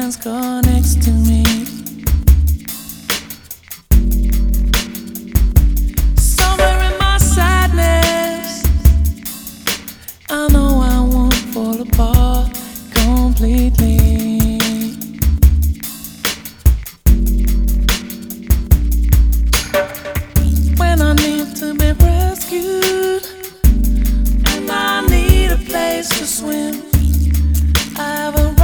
hands go next to me. Somewhere in my sadness, I know I won't fall apart completely. When I need to be rescued,